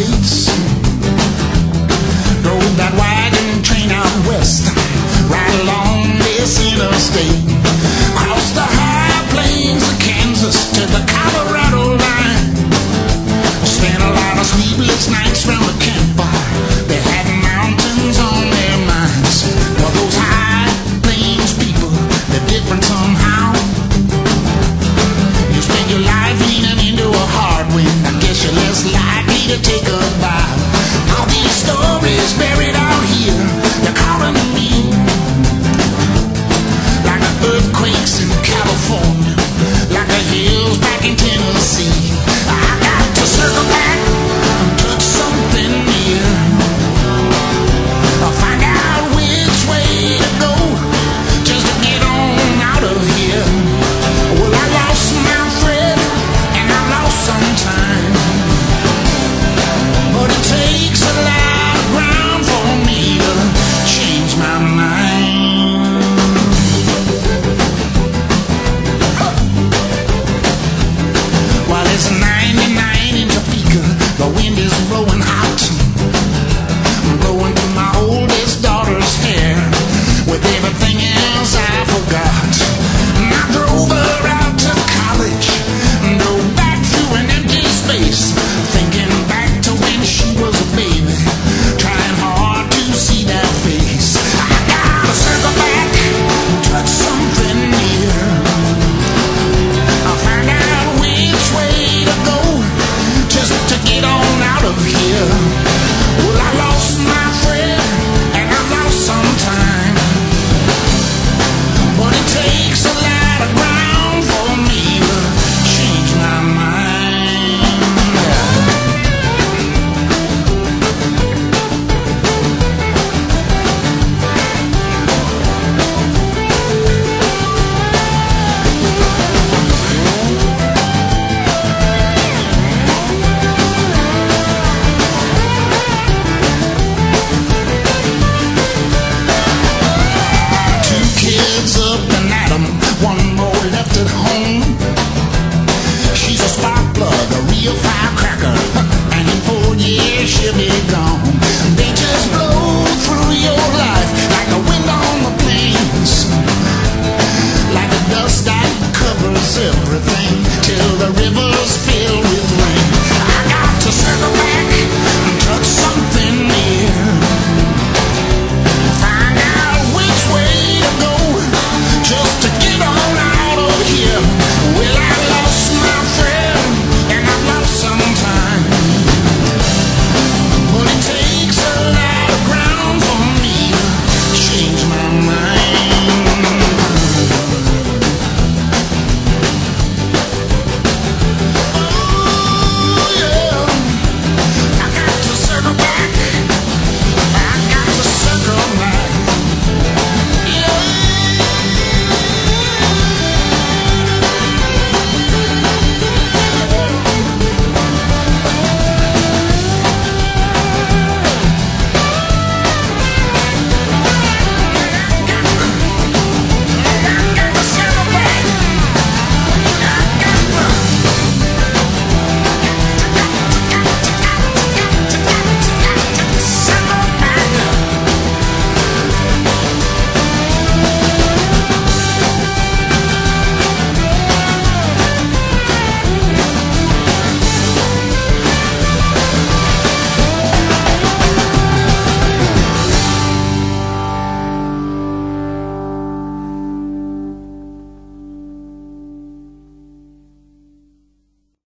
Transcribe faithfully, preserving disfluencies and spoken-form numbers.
States. Rode that wagon train out west, right along this interstate. Crossed the high plains of Kansas to the Colorado line. Spent a lot of sleepless nights round the campfire. They had mountains on their minds. Well, those high plains people, they're different somehow. You spend your life leaning into a hard wind. I guess you're less likely to take a bow. All these stories buried out here, they're calling to me. Like the earthquakes in California, like the hills back in Tennessee. I got to circle back and touch something near. I'll find out which way to go just to get on out of here. Well, I lost my thread and I lost some time, but it takes a lot of ground for me to change my mind. While it's ninety-nine in Topeka, the wind is blowing hot, blowing through my oldest daughter's hair with everything else I forgot. And I drove her out to college, drove back through an empty space, thinking back to when she was a baby, trying hard to see that face. I gotta circle back, touch something near. I'll find out which way to go just to get on out of here. Well, I lost my thread and I lost some time, but it takes a lot of ground for me to change my mind. Two kids up and at 'em, one more left at home. She's a spark plug, a real firecracker, and in four years she'll be gone.